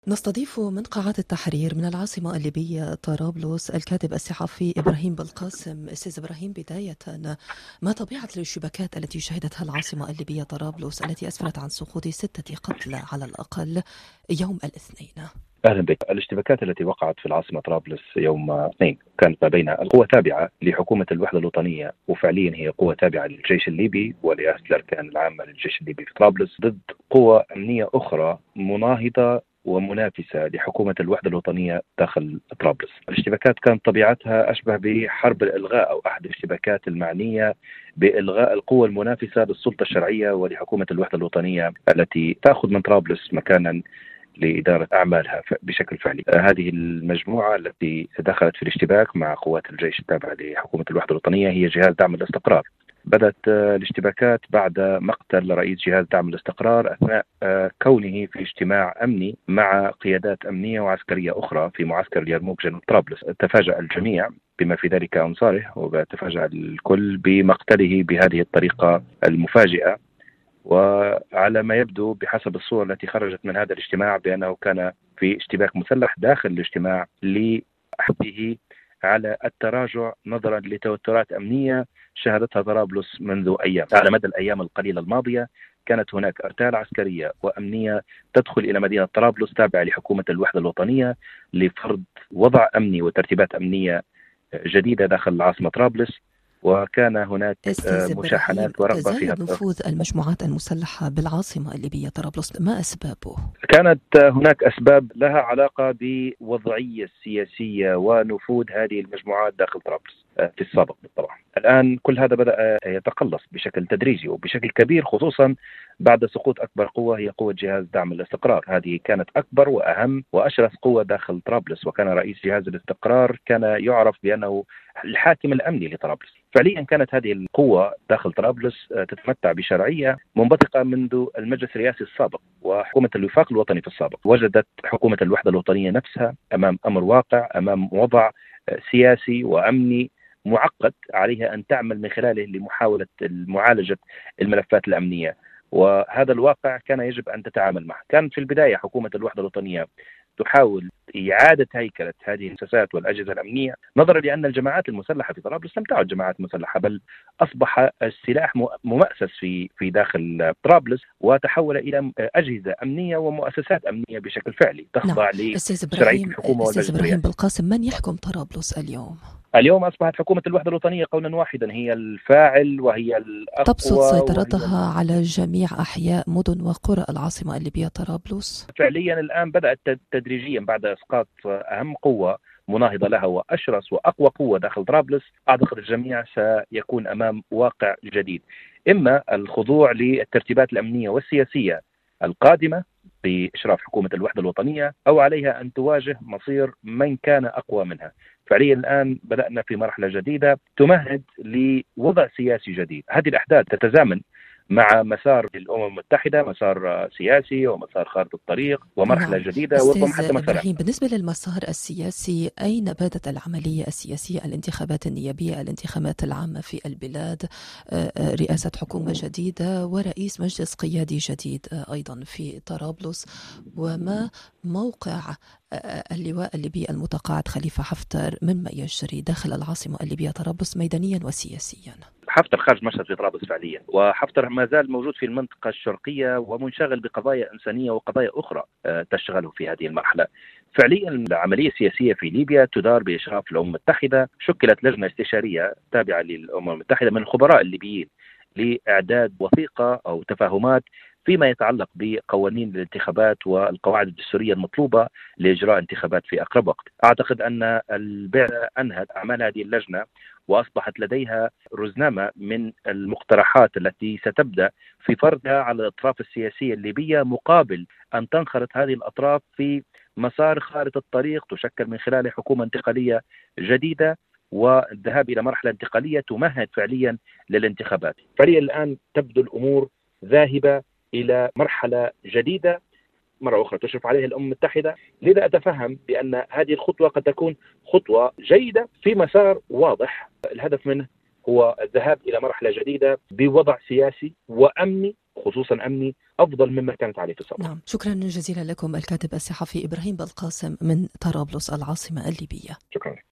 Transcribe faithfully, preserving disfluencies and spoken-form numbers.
نستضيف من قاعة التحرير من العاصمة الليبية طرابلس الكاتب الصحفي إبراهيم بالقاسم. أستاذ إبراهيم، بداية ما طبيعة الاشتباكات التي شهدتها العاصمة الليبية طرابلس التي أسفرت عن سقوط ستة قتلى على الأقل يوم الاثنين؟ أهلا بك. الاشتباكات التي وقعت في العاصمة طرابلس يوم اثنين كانت ما بين القوى تابعة لحكومة الوحدة الوطنية، وفعليا هي قوة تابعة للجيش الليبي ورئاسة الأركان العامة للجيش الليبي في طرابلس، ضد قوى أمنية أخرى مناهضة ومنافسة لحكومة الوحدة الوطنية داخل طرابلس. الاشتباكات كانت طبيعتها أشبه بحرب الإلغاء أو أحد الاشتباكات المعنية بإلغاء القوى المنافسة للسلطة الشرعية ولحكومة الوحدة الوطنية التي تأخذ من طرابلس مكانا لإدارة أعمالها بشكل فعلي. هذه المجموعة التي دخلت في الاشتباك مع قوات الجيش التابعة لحكومة الوحدة الوطنية هي جهاز دعم الاستقرار. بدأت الاشتباكات بعد مقتل رئيس جهاز دعم الاستقرار أثناء كونه في اجتماع أمني مع قيادات أمنية وعسكرية أخرى في معسكر اليرموك جنوب طرابلس. تفاجأ الجميع بما في ذلك أنصاره، وتفاجأ الكل بمقتله بهذه الطريقة المفاجئة. وعلى ما يبدو بحسب الصور التي خرجت من هذا الاجتماع بأنه كان في اشتباك مسلح داخل الاجتماع لحثه على التراجع نظرا لتوترات أمنية شهدتها طرابلس منذ أيام. على مدى الأيام القليلة الماضية كانت هناك أرتال عسكرية وأمنية تدخل إلى مدينة طرابلس تابعة لحكومة الوحدة الوطنية لفرض وضع أمني وترتيبات أمنية جديدة داخل العاصمة طرابلس، وكان هناك مشاحنات ورغبة في تزايد نفوذ المجموعات المسلحة بالعاصمة الليبية طرابلس، ما أسبابه؟ كانت هناك أسباب لها علاقة بوضعية سياسية ونفوذ هذه المجموعات داخل طرابلس في السابق بالطبع. الآن كل هذا بدأ يتقلص بشكل تدريجي وبشكل كبير، خصوصا بعد سقوط أكبر قوة هي قوة جهاز دعم الاستقرار. هذه كانت أكبر وأهم وأشرس قوة داخل طرابلس، وكان رئيس جهاز الاستقرار كان يعرف بأنه الحاكم الأمني لطرابلس. فعليا كانت هذه القوة داخل طرابلس تتمتع بشرعية منبثقة منذ المجلس الرئاسي السابق وحكومة الوفاق الوطني في السابق. وجدت حكومة الوحدة الوطنية نفسها أمام أمر واقع، أمام وضع سياسي وأمني معقد عليها أن تعمل من خلاله لمحاولة معالجة الملفات الأمنية، وهذا الواقع كان يجب أن تتعامل معه. كانت في البداية حكومة الوحدة الوطنية تحاول إعادة هيكلة هذه المؤسسات والأجهزة الأمنية نظرا لأن الجماعات المسلحة في طرابلس لم تعد جماعات مسلحة، بل أصبح السلاح ممأسس في في داخل طرابلس وتحول إلى أجهزة أمنية ومؤسسات أمنية بشكل فعلي تخضع نعم. لشرعية الحكومة والمجلس. أستاذ إبراهيم بالقاسم، من يحكم طرابلس اليوم؟ اليوم أصبحت حكومة الوحدة الوطنية قولا واحدا هي الفاعل وهي الأقوى، تبسط سيطرتها وهي على جميع أحياء مدن وقرى العاصمة الليبية طرابلس. فعليا الآن بدأت تدريجيا بعد إسقاط أهم قوة مناهضة لها وأشرس وأقوى قوة داخل طرابلس. أعتقد الجميع سيكون أمام واقع جديد، إما الخضوع للترتيبات الأمنية والسياسية القادمة بإشراف حكومة الوحدة الوطنية، أو عليها أن تواجه مصير من كان أقوى منها. فعليا الآن بدأنا في مرحلة جديدة تمهد لوضع سياسي جديد. هذه الأحداث تتزامن مع مسار الأمم المتحدة، مسار سياسي ومسار خارطة الطريق ومرحلة نعم. جديدة. أستاذ إبراهيم، بالنسبة للمسار السياسي، أين باتت العملية السياسية؟ الانتخابات النيابية، الانتخابات العامة في البلاد، رئاسة حكومة جديدة ورئيس مجلس قيادي جديد أيضا في طرابلس، وما موقع اللواء الليبي المتقاعد خليفة حفتر مما يجري داخل العاصمة الليبية طرابلس ميدانيا وسياسيا؟ حفتر خارج مشهد في طرابلس فعليا، وحفتر ما زال موجود في المنطقة الشرقية ومنشغل بقضايا إنسانية وقضايا أخرى تشغله في هذه المرحلة. فعليا العملية السياسية في ليبيا تدار بإشراف الأمم المتحدة. شكلت لجنة استشارية تابعة للأمم المتحدة من الخبراء الليبيين لإعداد وثيقة أو تفاهمات فيما يتعلق بقوانين الانتخابات والقواعد الدستورية المطلوبة لإجراء انتخابات في أقرب وقت. أعتقد أن البعثة أنهت أعمال هذه اللجنة وأصبحت لديها رزنامة من المقترحات التي ستبدأ في فرضها على الأطراف السياسية الليبية، مقابل أن تنخرط هذه الأطراف في مسار خارطة الطريق تشكل من خلال حكومة انتقالية جديدة والذهاب إلى مرحلة انتقالية تمهد فعليا للانتخابات. فعليا الآن تبدو الأمور ذاهبة إلى مرحلة جديدة مرة أخرى تشرف عليها الأمم المتحدة. لذا أتفهم بأن هذه الخطوة قد تكون خطوة جيدة في مسار واضح الهدف منه هو الذهاب إلى مرحلة جديدة بوضع سياسي وأمني خصوصا أمني أفضل مما كانت عليه في السابق. نعم، شكرا جزيلا لكم الكاتب الصحفي إبراهيم بلقاسم من طرابلس العاصمة الليبية. شكرا.